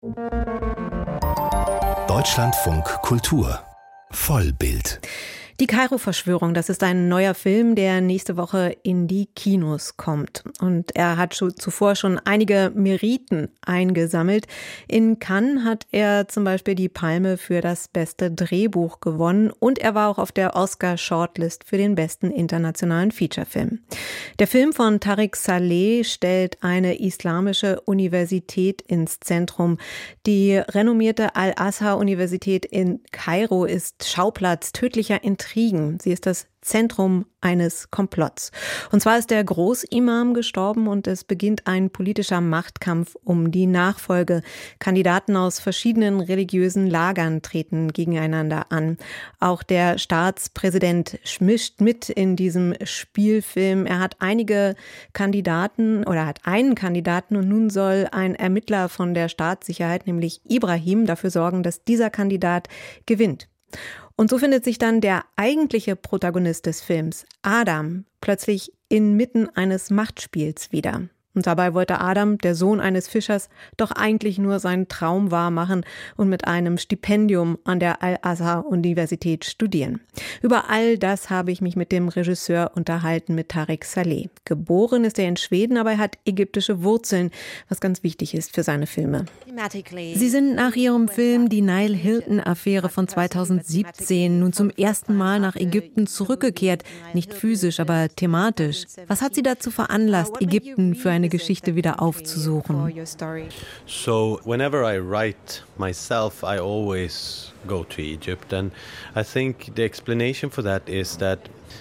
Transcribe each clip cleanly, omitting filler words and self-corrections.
Deutschlandfunk Kultur Vollbild. Die Kairo-Verschwörung, das ist ein neuer Film, der nächste Woche in die Kinos kommt. Und er hat zuvor schon einige Meriten eingesammelt. In Cannes hat er zum Beispiel die Palme für das beste Drehbuch gewonnen und er war auch auf der Oscar-Shortlist für den besten internationalen Featurefilm. Der Film von Tariq Saleh stellt eine islamische Universität ins Zentrum. Die renommierte Al-Azhar-Universität in Kairo ist Schauplatz tödlicher Intrigen. Sie ist das Zentrum eines Komplotts. Und zwar ist der Großimam gestorben und es beginnt ein politischer Machtkampf um die Nachfolge. Kandidaten aus verschiedenen religiösen Lagern treten gegeneinander an. Auch der Staatspräsident mischt mit in diesem Spielfilm. Er hat einige Kandidaten oder hat einen Kandidaten und nun soll ein Ermittler von der Staatssicherheit, nämlich Ibrahim, dafür sorgen, dass dieser Kandidat gewinnt. Und so findet sich dann der eigentliche Protagonist des Films, Adam, plötzlich inmitten eines Machtspiels wieder. Und dabei wollte Adam, der Sohn eines Fischers, doch eigentlich nur seinen Traum wahrmachen und mit einem Stipendium an der Al-Azhar-Universität studieren. Über all das habe ich mich mit dem Regisseur unterhalten, mit Tariq Saleh. Geboren ist er in Schweden, aber er hat ägyptische Wurzeln, was ganz wichtig ist für seine Filme. Sie sind nach ihrem Film Die Nile Hilton-Affäre von 2017 nun zum ersten Mal nach Ägypten zurückgekehrt. Nicht physisch, aber thematisch. Was hat Sie dazu veranlasst, Ägypten für eine Geschichte wieder aufzusuchen? So whenever I write myself, I always go to Egypt, and I think the explanation for that is that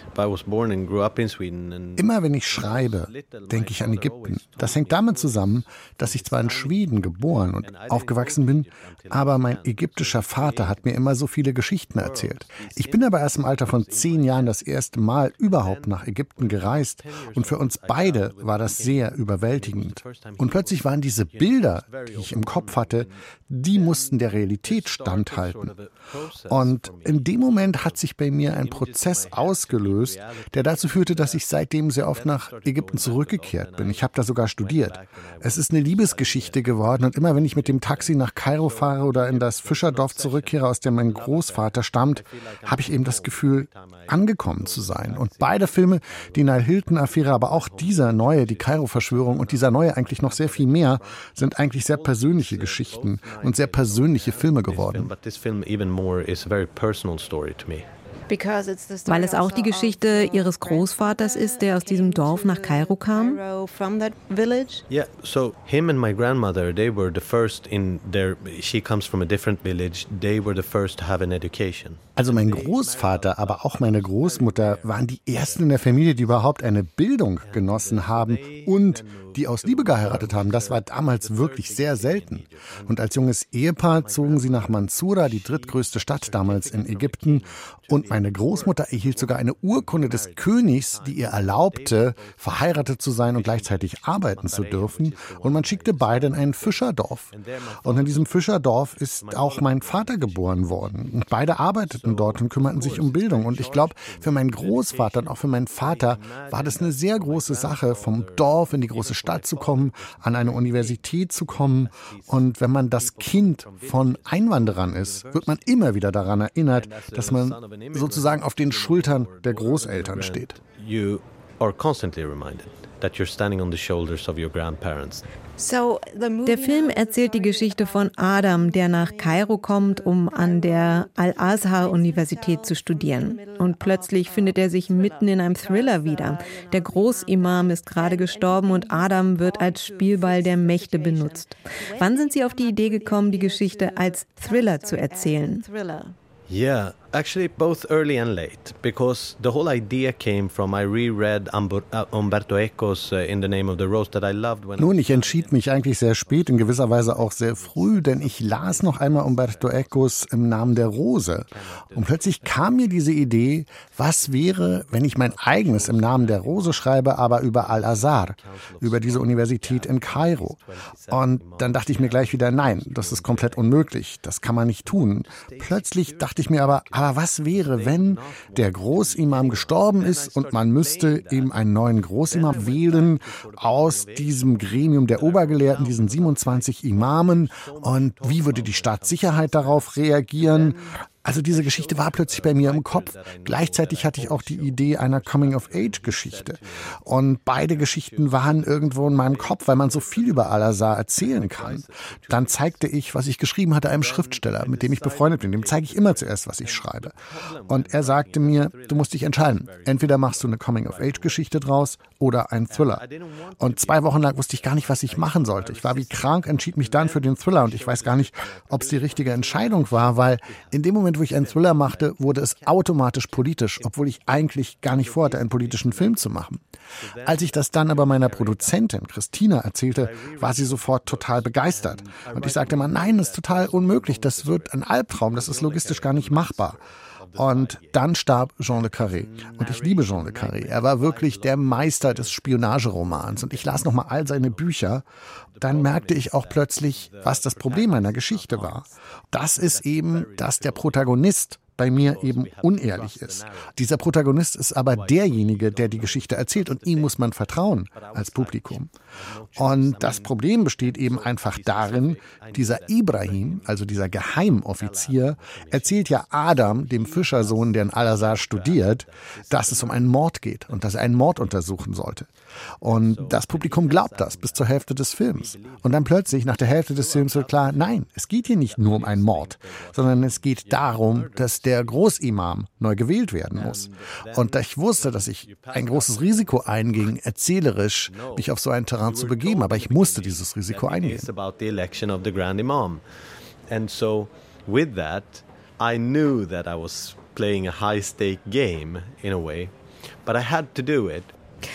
immer wenn ich schreibe, denke ich an Ägypten. Das hängt damit zusammen, dass ich zwar in Schweden geboren und aufgewachsen bin, aber mein ägyptischer Vater hat mir immer so viele Geschichten erzählt. Ich bin aber erst im Alter von 10 Jahren das erste Mal überhaupt nach Ägypten gereist und für uns beide war das sehr überwältigend. Und plötzlich waren diese Bilder, die ich im Kopf hatte, die mussten der Realität standhalten. Und in dem Moment hat sich bei mir ein Prozess ausgelöst, der dazu führte, dass ich seitdem sehr oft nach Ägypten zurückgekehrt bin. Ich habe da sogar studiert. Es ist eine Liebesgeschichte geworden und immer wenn ich mit dem Taxi nach Kairo fahre oder in das Fischerdorf zurückkehre, aus dem mein Großvater stammt, habe ich eben das Gefühl, angekommen zu sein. Und beide Filme, die Nile Hilton-Affäre, aber auch dieser neue, die Kairo-Verschwörung und dieser neue eigentlich noch sehr viel mehr, sind eigentlich sehr persönliche Geschichten und sehr persönliche Filme geworden. Weil es auch die Geschichte Ihres Großvaters ist, der aus diesem Dorf nach Kairo kam? Yeah, so him and my grandmother, they were the first she comes from a different village, they were the first to have an education. Also mein Großvater, aber auch meine Großmutter waren die ersten in der Familie, die überhaupt eine Bildung genossen haben und die aus Liebe geheiratet haben. Das war damals wirklich sehr selten. Und als junges Ehepaar zogen sie nach Mansoura, die drittgrößte Stadt damals in Ägypten. Und meine Großmutter erhielt sogar eine Urkunde des Königs, die ihr erlaubte, verheiratet zu sein und gleichzeitig arbeiten zu dürfen. Und man schickte beide in ein Fischerdorf. Und in diesem Fischerdorf ist auch mein Vater geboren worden. Und beide arbeiteten dort und kümmerten sich um Bildung. Und ich glaube, für meinen Großvater und auch für meinen Vater war das eine sehr große Sache, vom Dorf in die große Stadt zu kommen, an eine Universität zu kommen. Und wenn man das Kind von Einwanderern ist, wird man immer wieder daran erinnert, dass man sozusagen auf den Schultern der Großeltern steht. You are constantly reminded that you're standing on the shoulders of your grandparents. Der Film erzählt die Geschichte von Adam, der nach Kairo kommt, um an der Al-Azhar-Universität zu studieren. Und plötzlich findet er sich mitten in einem Thriller wieder. Der Großimam ist gerade gestorben und Adam wird als Spielball der Mächte benutzt. Wann sind Sie auf die Idee gekommen, die Geschichte als Thriller zu erzählen? Yeah, actually both early and late, because the whole idea came from I reread Umberto Eco's In the Name of the Rose that I loved. Nun, ich entschied mich eigentlich sehr spät, in gewisser Weise auch sehr früh, denn ich las noch einmal Umberto Ecos Im Namen der Rose. Und plötzlich kam mir diese Idee, was wäre, wenn ich mein eigenes Im Namen der Rose schreibe, aber über Al-Azhar, über diese Universität in Kairo. Und dann dachte ich mir gleich wieder, nein, das ist komplett unmöglich, das kann man nicht tun. Plötzlich dachte ich mir aber Aber was wäre, wenn der Großimam gestorben ist und man müsste eben einen neuen Großimam wählen aus diesem Gremium der Obergelehrten, diesen 27 Imamen? Und wie würde die Staatssicherheit darauf reagieren? Also diese Geschichte war plötzlich bei mir im Kopf. Gleichzeitig hatte ich auch die Idee einer Coming-of-Age-Geschichte. Und beide Geschichten waren irgendwo in meinem Kopf, weil man so viel über Al-Azhar erzählen kann. Dann zeigte ich, was ich geschrieben hatte, einem Schriftsteller, mit dem ich befreundet bin. Dem zeige ich immer zuerst, was ich schreibe. Und er sagte mir, du musst dich entscheiden. Entweder machst du eine Coming-of-Age-Geschichte draus oder einen Thriller. Und 2 Wochen lang wusste ich gar nicht, was ich machen sollte. Ich war wie krank, entschied mich dann für den Thriller. Und ich weiß gar nicht, ob es die richtige Entscheidung war, weil in dem Moment, wo ich einen Thriller machte, wurde es automatisch politisch, obwohl ich eigentlich gar nicht vorhatte, einen politischen Film zu machen. Als ich das dann aber meiner Produzentin Christina erzählte, war sie sofort total begeistert. Und ich sagte immer, nein, das ist total unmöglich, das wird ein Albtraum, das ist logistisch gar nicht machbar. Und dann starb Jean le Carré. Und ich liebe Jean le Carré. Er war wirklich der Meister des Spionageromans. Und ich las nochmal all seine Bücher. Dann merkte ich auch plötzlich, was das Problem meiner Geschichte war. Das ist eben, dass der Protagonist bei mir eben unehrlich ist. Dieser Protagonist ist aber derjenige, der die Geschichte erzählt und ihm muss man vertrauen als Publikum. Und das Problem besteht eben einfach darin, dieser Ibrahim, also dieser Geheimoffizier, erzählt ja Adam, dem Fischersohn, der in Al-Azhar studiert, dass es um einen Mord geht und dass er einen Mord untersuchen sollte. Und das Publikum glaubt das bis zur Hälfte des Films. Und dann plötzlich, nach der Hälfte des Films wird klar, nein, es geht hier nicht nur um einen Mord, sondern es geht darum, dass der Großimam neu gewählt werden muss. Und ich wusste, dass ich ein großes Risiko einging, erzählerisch mich auf so ein Terrain zu begeben, aber ich musste dieses Risiko eingehen. And so with that, I knew that I was playing a high-stake game in a way, but I had to do it.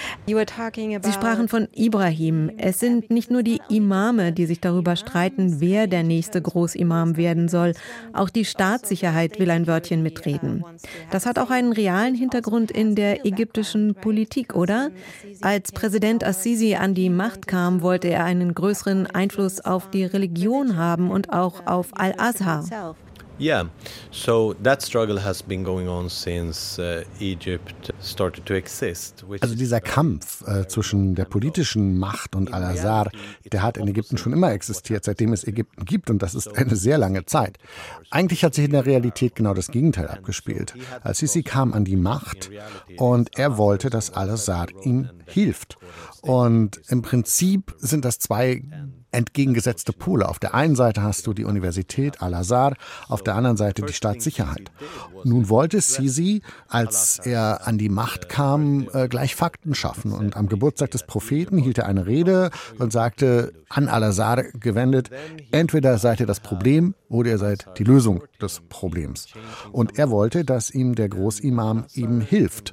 Sie sprachen von Ibrahim. Es sind nicht nur die Imame, die sich darüber streiten, wer der nächste Großimam werden soll. Auch die Staatssicherheit will ein Wörtchen mitreden. Das hat auch einen realen Hintergrund in der ägyptischen Politik, oder? Als Präsident Assisi an die Macht kam, wollte er einen größeren Einfluss auf die Religion haben und auch auf Al-Azhar. Yeah, so that struggle has been going on since Egypt started to exist. Also dieser Kampf zwischen der politischen Macht und Al-Azhar, der hat in Ägypten schon immer existiert, seitdem es Ägypten gibt, und das ist eine sehr lange Zeit. Eigentlich hat sich in der Realität genau das Gegenteil abgespielt. Al-Sisi kam an die Macht und er wollte, dass Al-Azhar ihm hilft. Und im Prinzip sind das 2 entgegengesetzte Pole. Auf der einen Seite hast du die Universität Al-Azhar, auf der anderen Seite die Staatssicherheit. Nun wollte Sisi, als er an die Macht kam, gleich Fakten schaffen. Und am Geburtstag des Propheten hielt er eine Rede und sagte, an Al-Azhar gewendet, entweder seid ihr das Problem oder ihr seid die Lösung des Problems. Und er wollte, dass ihm der Großimam eben hilft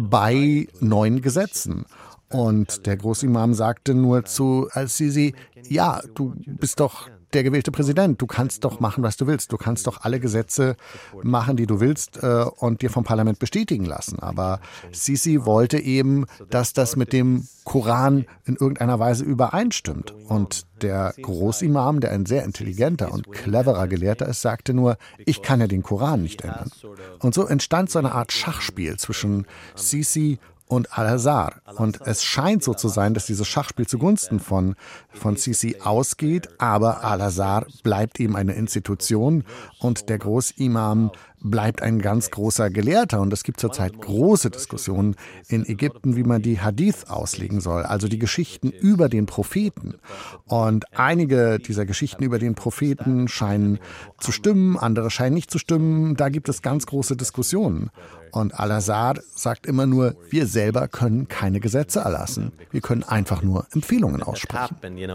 bei neuen Gesetzen. Und der Großimam sagte nur zu Al-Sisi, ja, du bist doch der gewählte Präsident, du kannst doch machen, was du willst. Du kannst doch alle Gesetze machen, die du willst und dir vom Parlament bestätigen lassen. Aber Sisi wollte eben, dass das mit dem Koran in irgendeiner Weise übereinstimmt. Und der Großimam, der ein sehr intelligenter und cleverer Gelehrter ist, sagte nur, ich kann ja den Koran nicht ändern. Und so entstand so eine Art Schachspiel zwischen Sisi und Al-Azhar. Und es scheint so zu sein, dass dieses Schachspiel zugunsten von Sisi ausgeht, aber Al-Azhar bleibt eben eine Institution und der Großimam bleibt ein ganz großer Gelehrter. Und es gibt zurzeit große Diskussionen in Ägypten, wie man die Hadith auslegen soll, also die Geschichten über den Propheten. Und einige dieser Geschichten über den Propheten scheinen zu stimmen, andere scheinen nicht zu stimmen. Da gibt es ganz große Diskussionen. Und Al-Azhar sagt immer nur, wir selber können keine Gesetze erlassen. Wir können einfach nur Empfehlungen aussprechen.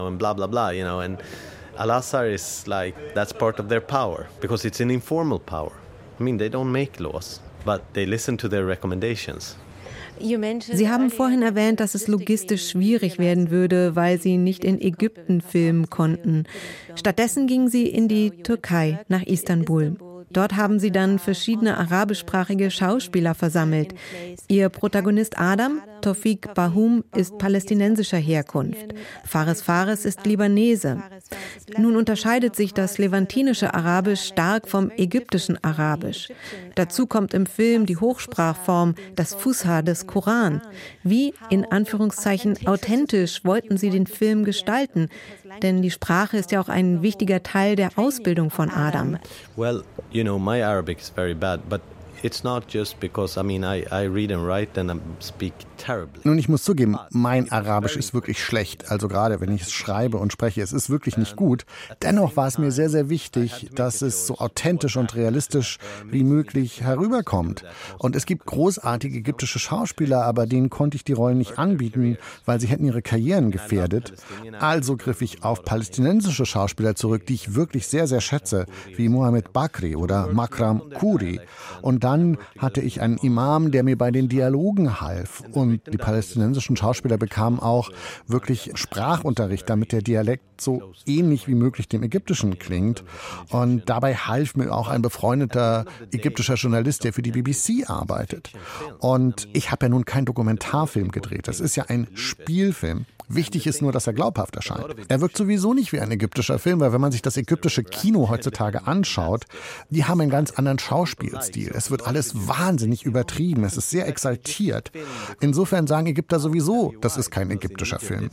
Al-Azhar is like, that's part of their power, because it's an informal power. I mean, they don't make laws, but they listen to their recommendations. Sie haben vorhin erwähnt, dass es logistisch schwierig werden würde, weil Sie nicht in Ägypten filmen konnten. Stattdessen gingen Sie in die Türkei, nach Istanbul. Dort haben sie dann verschiedene arabischsprachige Schauspieler versammelt. Ihr Protagonist Adam Tawfik Bahum ist palästinensischer Herkunft. Fares Fares ist Libanese. Nun unterscheidet sich das levantinische Arabisch stark vom ägyptischen Arabisch. Dazu kommt im Film die Hochsprachform, das Fusha des Koran. Wie, in Anführungszeichen, authentisch wollten sie den Film gestalten? Denn die Sprache ist ja auch ein wichtiger Teil der Ausbildung von Adam. Well, you know, my Arabic is very bad, but it's not just because, I read and write and I speak terribly. Nun, ich muss zugeben, mein Arabisch ist wirklich schlecht. Also gerade wenn ich es schreibe und spreche, es ist wirklich nicht gut. Dennoch war es mir sehr, sehr wichtig, dass es so authentisch und realistisch wie möglich herüberkommt. Und es gibt großartige ägyptische Schauspieler, aber denen konnte ich die Rollen nicht anbieten, weil sie hätten ihre Karrieren gefährdet. Also griff ich auf palästinensische Schauspieler zurück, die ich wirklich sehr, sehr schätze, wie Mohamed Bakri oder Makram Khoury. Und dann hatte ich einen Imam, der mir bei den Dialogen half. Und die palästinensischen Schauspieler bekamen auch wirklich Sprachunterricht, damit der Dialekt so ähnlich wie möglich dem ägyptischen klingt. Und dabei half mir auch ein befreundeter ägyptischer Journalist, der für die BBC arbeitet. Und ich habe ja nun keinen Dokumentarfilm gedreht. Das ist ja ein Spielfilm. Wichtig ist nur, dass er glaubhaft erscheint. Er wirkt sowieso nicht wie ein ägyptischer Film, weil wenn man sich das ägyptische Kino heutzutage anschaut, die haben einen ganz anderen Schauspielstil. Es wird alles wahnsinnig übertrieben, es ist sehr exaltiert. Insofern sagen Ägypter sowieso, das ist kein ägyptischer Film.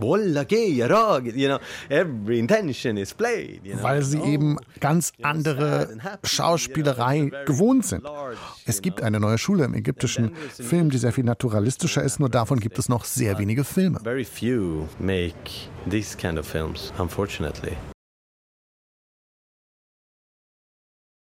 Weil sie eben ganz andere Schauspielerei gewohnt sind. Es gibt eine neue Schule im ägyptischen Film, die sehr viel naturalistischer ist, nur davon gibt es noch sehr wenige Filme. Very few make these kind of films, unfortunately.